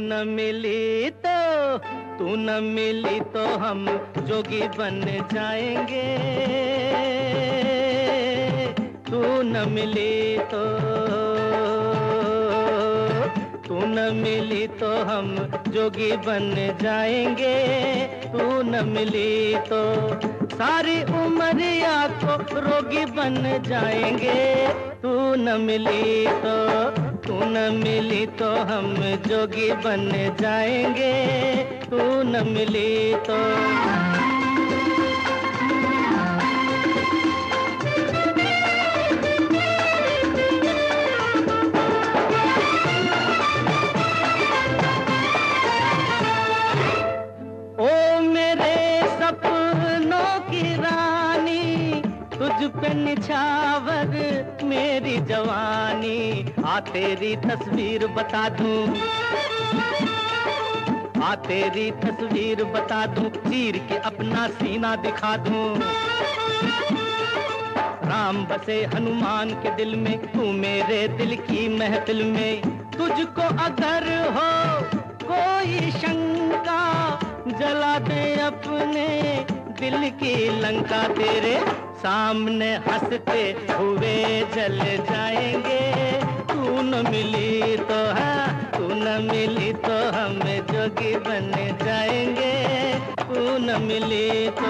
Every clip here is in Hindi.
न मिली तो तू न मिली तो हम जोगी बन जाएंगे। तू न मिली तो तू न मिली तो हम जोगी बन जाएंगे। तू न मिली तो सारी उम्रिया को रोगी बन जाएंगे। तू न मिली तो तू न मिली तो हम जोगी बन जाएंगे। तू न मिली तो तुझ पे निछावर मेरी जवानी। आ तेरी तस्वीर बता दूं, आ तेरी तस्वीर बता दूं, चीर के अपना सीना दिखा दूं। राम बसे हनुमान के दिल में, तू मेरे दिल की महफिल में। तुझको अगर हो कोई शंका, जला दे अपने दिल की लंका। तेरे सामने हंसते हुए जल जाएंगे। तू न मिली तो तू न मिली तो हम जोगी बन जाएंगे। तू न मिली तो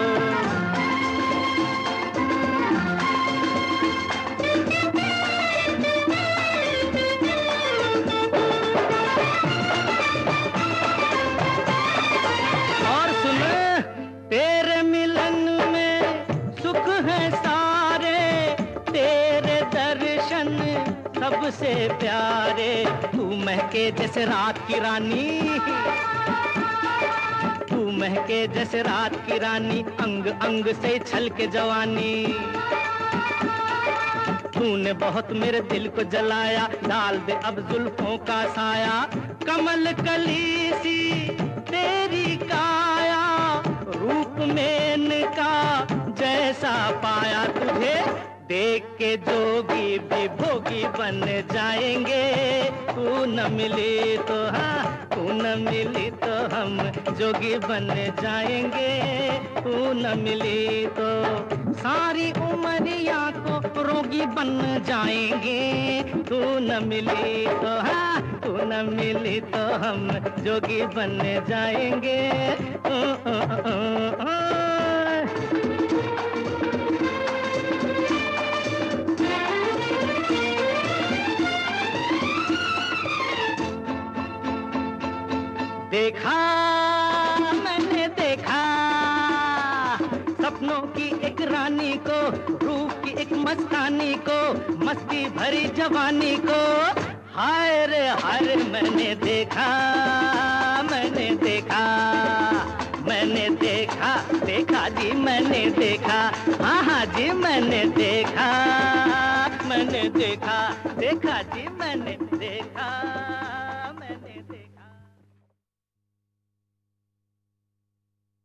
और सुन, तेरे मिलन में सुख है सारे, तेरे दर्शन सबसे प्यारे। तू महके जैसे रात की रानी, तू महके जैसे रात की रानी, अंग अंग से छलके जवानी। तूने बहुत मेरे दिल को जलाया, डाल दे अब जुल्फों का साया। कमल कली सी तेरी काया, रूप में इनका जैसा पाया। तुझे देख के जोगी भी भोगी बन जाएंगे। तू न मिली तो तू न मिली तो हम जोगी बन जाएंगे। तू न मिली तो सारी उमरिया को रोगी बन जाएंगे। तू न मिली तो तू न मिली तो हम जोगी बन जाएंगे। देखा मैंने देखा सपनों की एक रानी को, रूप की एक मस्तानी को, मस्ती भरी जवानी को। हाय रे मैंने देखा, मैंने देखा, मैंने देखा, देखा जी मैंने देखा। हाँ जी मैंने देखा, मैंने देखा, देखा जी मैंने देखा।